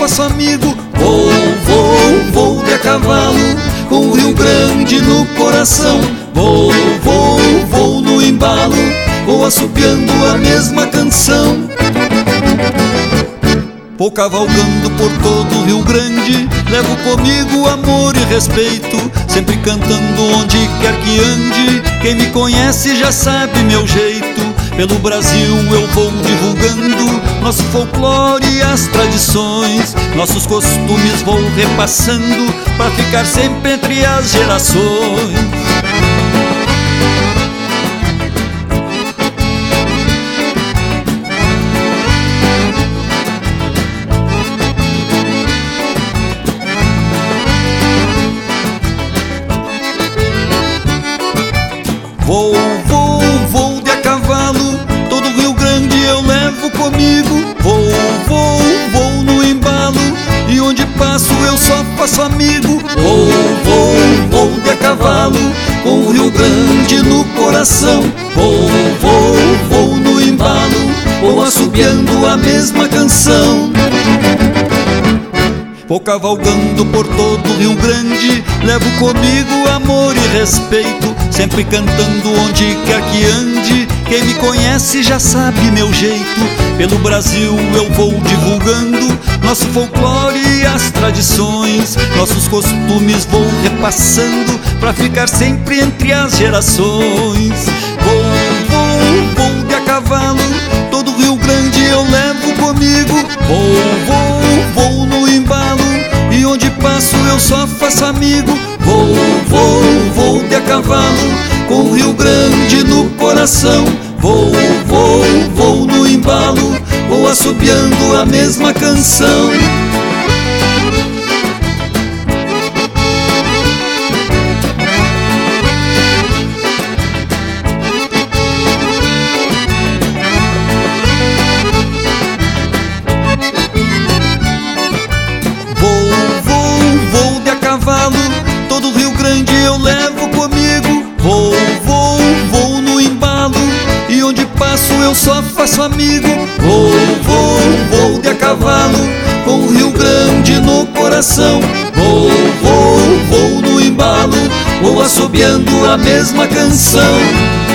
faço amigo. Vou, vou, vou de a cavalo, com o Rio Grande no coração. Vou, vou, vou no embalo, vou assobiando a mesma canção. Vou cavalgando por todo o Rio Grande, levo comigo amor e respeito, sempre cantando onde quer que ande. Quem me conhece já sabe meu jeito. Pelo Brasil eu vou divulgando nosso folclore e as tradições, nossos costumes vou repassando, pra ficar sempre entre as gerações. Vou, vou, vou de a cavalo, todo o Rio Grande eu levo comigo. Vou, vou, vou no embalo, e onde passo eu só faço amigo. Vou, vou, vou de a cavalo, com o Rio Grande no coração. Vou, vou, vou no embalo, vou assobiando a mesma canção. Vou cavalgando por todo o Rio Grande, levo comigo amor e respeito, sempre cantando onde quer que ande. Quem me conhece já sabe meu jeito. Pelo Brasil eu vou divulgando nosso folclore e as tradições, nossos costumes vou repassando, pra ficar sempre entre as gerações. Vou, vou, vou de a cavalo, todo o Rio Grande eu levo comigo. Vou, vou, vou no embalo, e onde passo eu só faço amigo. Vou, vou, vou de a cavalo, com o Rio Grande no coração. Vou, vou, vou no embalo, vou assobiando a mesma canção. Todo o Rio Grande eu levo comigo. Vou, vou, vou no embalo, e onde passo eu só faço amigo. Vou, vou, vou de a cavalo, com o Rio Grande no coração. Vou, vou, vou no embalo, vou assobiando a mesma canção.